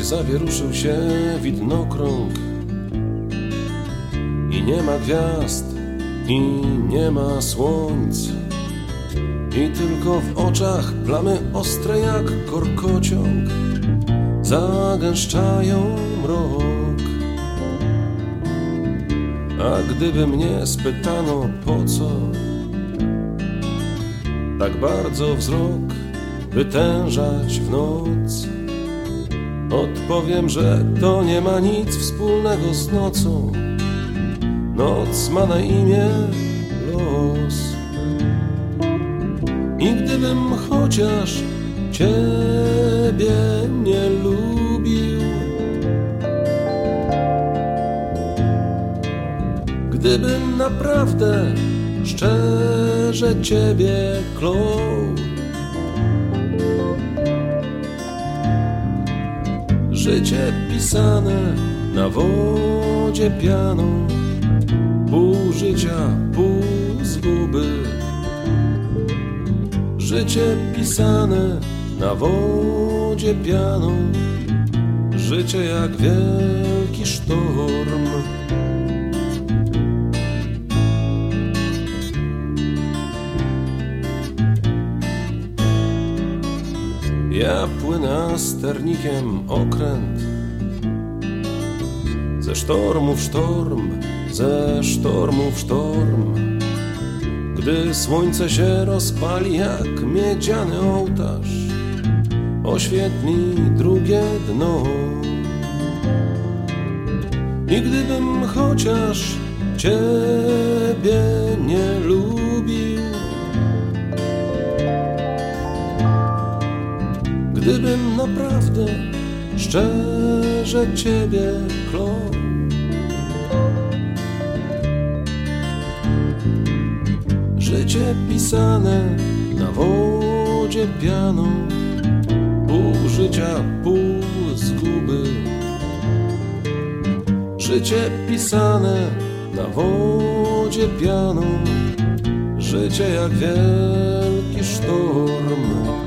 zawieruszył się widnokrąg i nie ma gwiazd, i nie ma słońc, i tylko w oczach plamy ostre jak korkociąg zagęszczają mrok. A gdyby mnie spytano po co tak bardzo wzrok wytężać w noc, odpowiem, że to nie ma nic wspólnego z nocą. Noc ma na imię los. I gdybym chociaż ciebie nie lubił, gdybym naprawdę szczerze ciebie klął, życie pisane na wodzie pianą, pół życia, pół zguby. Życie pisane na wodzie pianą, życie jak wielki sztorm. Ja płynę sternikiem okręt, ze sztormu w sztorm, ze sztormu w sztorm. Gdy słońce się rozpali jak miedziany ołtarz, oświetli drugie dno. I gdybym chociaż ciebie nie lubił, gdybym naprawdę szczerze ciebie klął, życie pisane na wodzie pianą, pół życia, pół zguby. Życie pisane na wodzie pianą, życie jak wielki sztorm.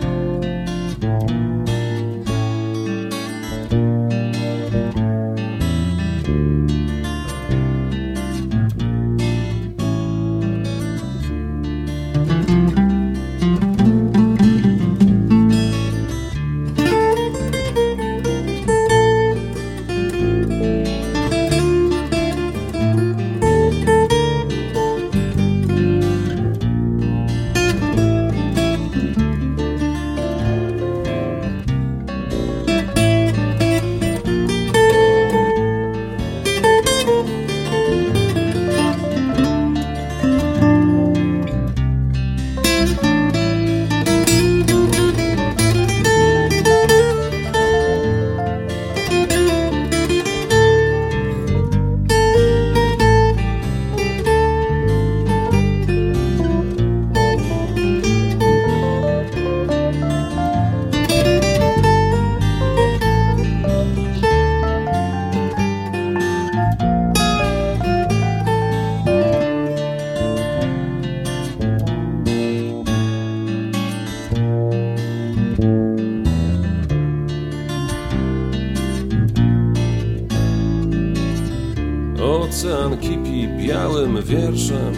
Ocean kipi białym wierszem,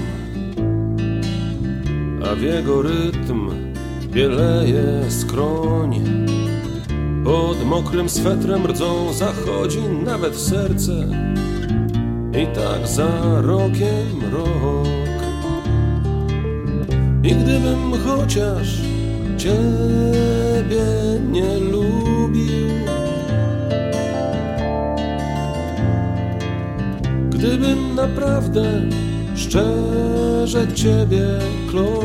a w jego rytm bieleje skroń. Pod mokrym swetrem rdzą zachodzi nawet serce, i tak za rokiem rok. I gdybym chociaż ciebie nie lubił, gdybym naprawdę szczerze ciebie klął,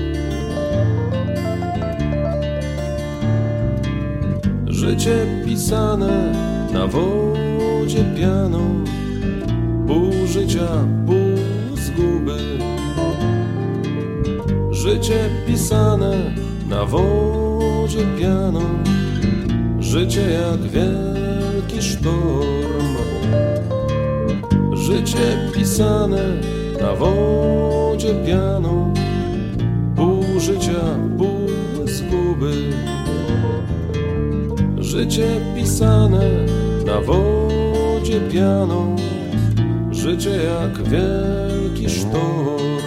życie pisane na wodzie pianą, pół życia, pół zguby. Życie pisane na wodzie pianą, życie jak wielki sztorm. Życie pisane na wodzie pianą, pół życia, pół zguby. Życie pisane na wodzie pianą, życie jak wielki sztorm.